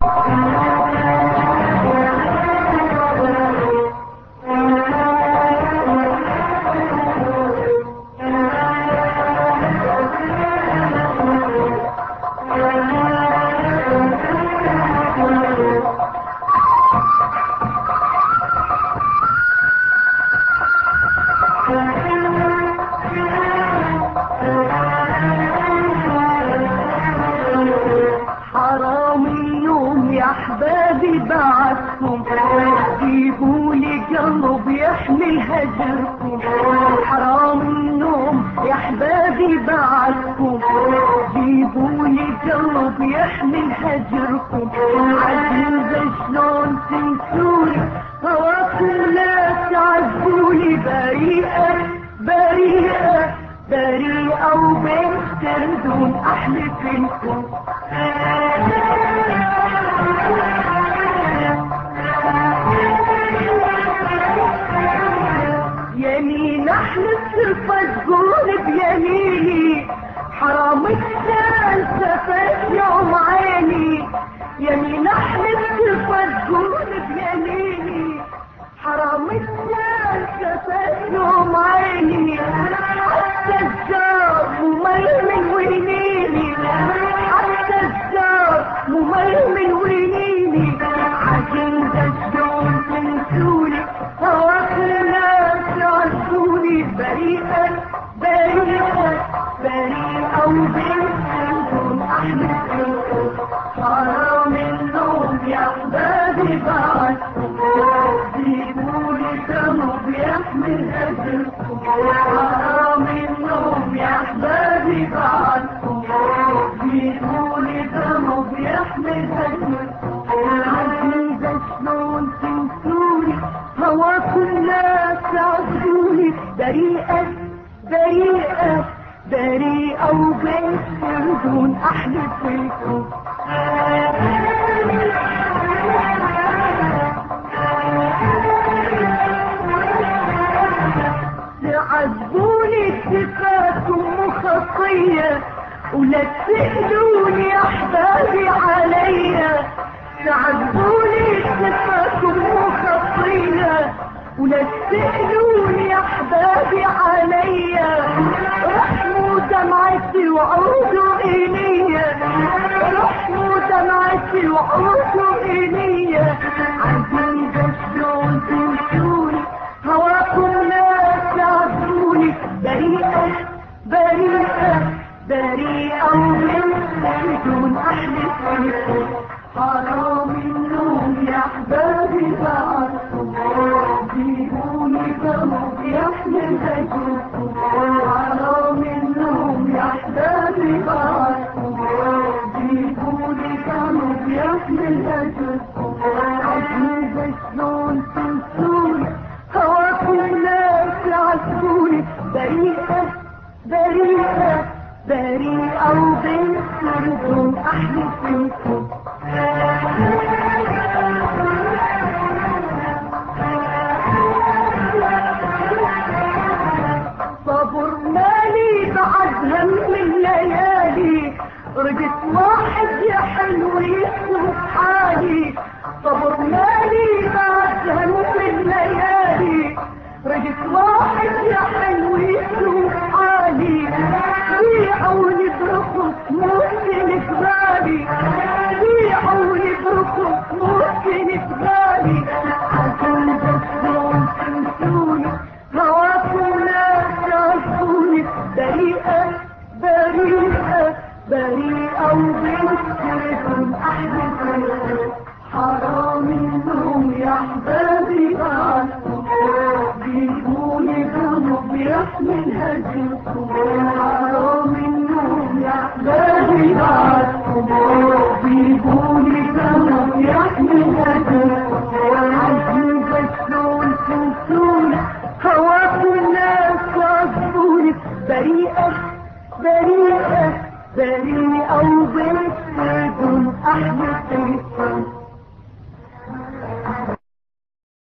احبابي بعدكم جيبوا لي قلب يحمل هجركم، حرام النوم يا احبابي بعدكم جيبوا لي قلب يحمل هجركم، عزيزة شلون تنسوني هواكم لا تعذبوني، بريئة بريئة بريئة وبين تردون احلف لكم. يمين احلف تفجون بيميني، حرام الشان سفت يوم عيني، يمين احلف تفجون بيميني، حرام الشان سفت يوم عيني، حتى الجار مميمن وينيني، حتى الجار مميمن وينيني، عزيزة شلون تنسوني هواكم لا تعرفوني، بريئة بريئة بريئة وبنتكم احلف لكم، حرام النوم يا احبابي بعدكم جيبولي ذنب يحمل اجركم، حرام النوم يا احبابي بعدكم جيبولي ذنب يحمل اجركم، عزيزة شلون تنسوني هواكم لا تعذبوني، بريئة بريئة بريئة وبنتكم احلف لكم. تعذبوني اتفاقكم مخطية ولا تسألوني يا احبابي عليا، تعذبوني اتفاقكم مخطية ولا تسألوني يا احبابي عليا، رحموا دمعتي وعودوا اليا، رحموا دمعتي وعودوا اليا، عزيزة شلون تنسوني هواكم لا تعذبوني، بريئة بريئة بريئة وبنتكم احلف لكم، حرام النوم يا احبابي بعدكم جيبوني ذنب يحمل هجركم، حرام النوم يا احبابي بعدكم جيبوني ذنب يحمل هجركم، عزيزة شلون تنسوني هواكم لا تعذبوني، بريئة بريئة بريئة وبنتكم احلف لكم. صبر مالي بعد هم الليالي، رجت واحد يا حلو يشوف حالي، صبر مالي بعد هم الليالي، رجت واحد يا حلو يشوف حالي، بيعوني برخص ممكن تبالي، بيعوني برخص ممكن تبالي، عزيزة شلون تنسوني هواكم لا تعرفوني، بريئة بريئة بريئة وبنتكم احلف لكم، حرام النوم يا احبابي بعدكم جيبولي ذنب يحمل هجركم، حرام النوم يا احبابي بعدكم جيبولي ذنب يحمل هجركم، عزيزة شلون تنسوني هواكم لا تعذبوني، بريئة بريئة بريئة وبنتكم